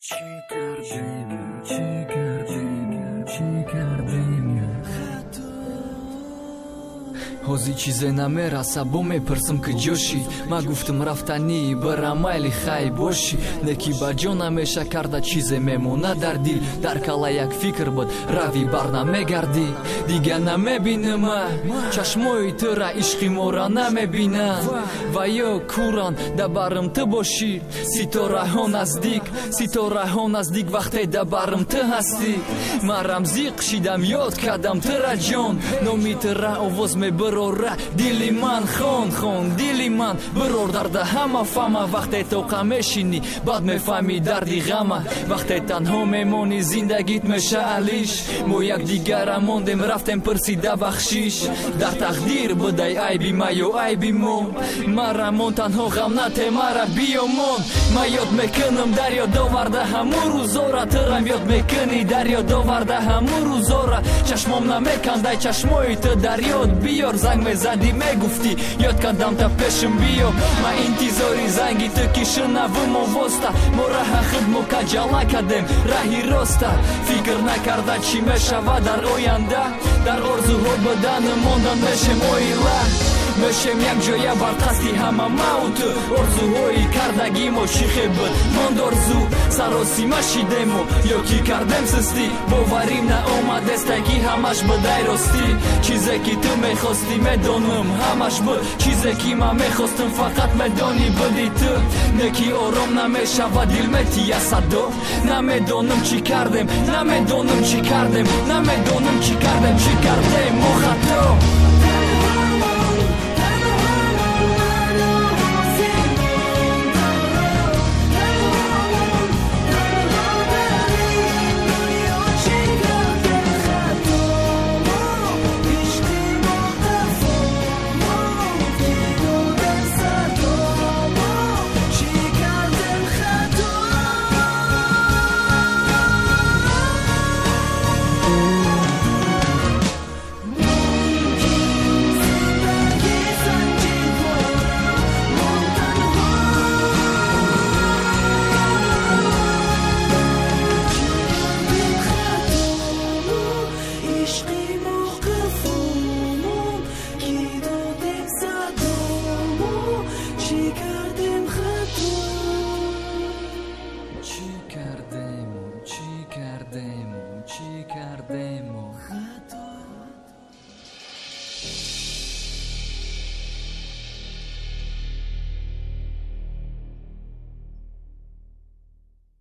ҳозир чизе намераса бо мепарсам ки ҷошӣ ма гуфтам рафтанӣ барамайли хай бошӣ неки ба ҷо намеша карда чизе мемона дар дил дар кала як фикр буд равӣ барнамегардӣ дига намебинима чашмои тӯра ишқи мора намебинам ва ё куран да барм ту бошӣ ситораҳо наздик вақте да барм ту ҳастӣ ман рамзӣ қишидам ёд кардам тура ҷон номи тура овоз мебарора дили ман хон дили ман барор дарда ҳама фама вақте тоқа мешинӣ баъд мефаҳмӣ дарди ғама вақте танҳо мемонӣ зиндагит меша алиш мо якдигара мондем рафтем пурсида бахшиш дар тақдир будай айби ма ё айби мо мара мон танҳо ғам нате мара биёмон ма ёд мекунам дар ёд оварда ҳаму рӯзора тӯрам ёд мекунӣ дар ёд оварда ҳаму рӯзора чашмом намекандай чашмои ту дар ёд биёр занг мезадӣ мегуфтӣ ёд кардам та пешим биё ма интизори занги ту ки шунавум овозта мо раҳа худ мо каҷала кардем раҳи роста фикр накарда чӣ мешава дар оянда дар орзуҳо будан мондан мешем оила мешем якҷоя бар қасди ҳама мау ту орзуҳои кардагӣ мо шихе буд монд орзу саросима шидему ё ки кардем сустӣ боварим наомадеста ки ҳамаш будай ростӣ чизе ки ту мехостӣ медонам ҳамаш буд чизе ки ман мехостам фақат медонӣ буди ту неки ором намешава дил метия садо намедонам чӣ кардем намедонам чӣ кардем намедонам чӣ кардем мо хато